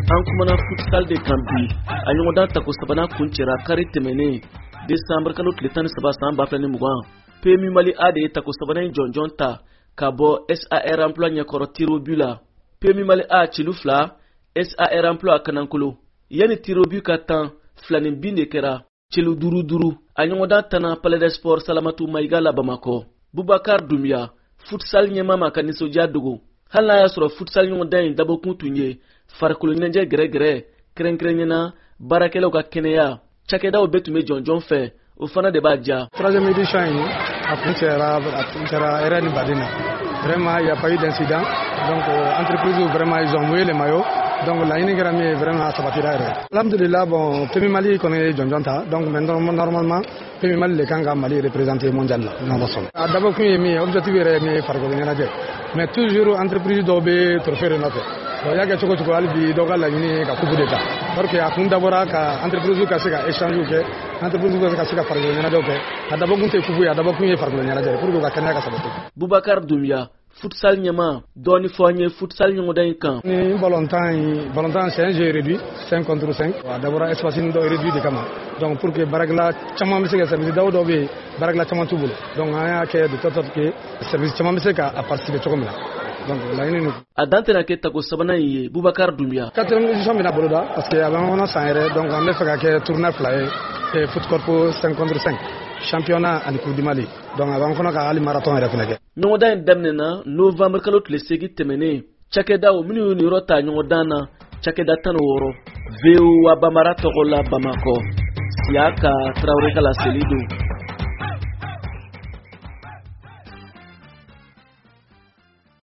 an kumana futsal de kambi a ɲɔgɔn dan tako sabana kuncɛra kari tɛmɛnen décembre kalo tile 17 san 2020 PMU Mali A de ye tako sabana jɔnjɔn ta ka bɔ SAR emploi ɲɛkɔrɔ tiro bu la. PMU Mali A cilu 2 SAR emploi kanankolo yani tiro bu ka tan filanin bin de kɛra cilu 5 a ɲɔgɔn dan tana Palais des Sports Salamatu Mayiga la Bamako. Boubacar Doumbia futsal ɲɛma ka nisɔndiya dogo hali n'a y'a sɔrɔ futsal ɲɔgɔn dan in dabɔkun tun ye farikolo ɲɛnajɛ gɛrɛgɛrɛ kɛrɛnkɛrɛnnena baarakɛlaw ka kɛnɛya cakɛdaw bɛɛ tun bɛ jɔnjɔn fɛ o fana de b'a diya. Troisième édition in a kuncɛra erreur ni baden na. Vraiment il y a pas eu d'incident. Donc entreprise vraiment ils ont mouillé les maillots. Donc laɲini kɛra min ye vraiment sabatira yɛrɛ. Alhamdulillah bon PMU Mali kɔni ye jɔnjɔn ta. Donc maintenant normalement PMU Mali le kan ka Mali représenter mondial la n'ala sɔnna. A dabɔkun ye min ye objectif yɛrɛ ye min ye farikolo ɲɛnajɛ. Mais toujours entreprise dɔw bɛ trophée de nɔfɛ. Bon y'a kɛ cogo cogo hali bi dɔw ka laɲini ka coupe de ta. Parce que a kun dabɔra ka entreprise ka se ka échange kɛ, entreprise ka se ka farikolo ɲɛnajɛw kɛ. A dabɔkun tɛ coupe ye, a dabɔkun ye farikolo ɲɛnajɛ pour que ka kɛnɛya ka sabati. Boubacar Doumbia futsal ɲɛma dɔɔni fɔ an ye futsal ɲɔgɔndan in kan. Ni ballontan c'est un jeu réduit 5 contre 5. A dabɔra espace dɔ réduit de kama. Donc pour que baarakɛla caman bɛ se ka service dɔw bɛ yen baarakɛla caman t'u bolo. Donc an y'a kɛ de telle sorte que service caman bɛ se ka participer cogo min na. Donc laɲini a dan tɛna kɛ tako sabanan in ye Boubacar Doumbia. 4e édition bɛna boloda parce que a bɛ an kɔnɔ san yɛrɛ donc an bɛ fɛ ka kɛ tournoi fila ye foot corpo 5 contre 5 championnat ani coupe du Mali. Donc a b'an kɔnɔ ka hali marathon yɛrɛ fɛnɛ kɛ. Ɲɔgɔndan in daminɛna novembre kalo tile 8 tɛmɛnen cakɛdaw minnu y'u niyɔrɔ ta ɲɔgɔndan na cakɛda 16 VOA Bamara tɔgɔ la Bamako Siaka Traoré ka laseli don.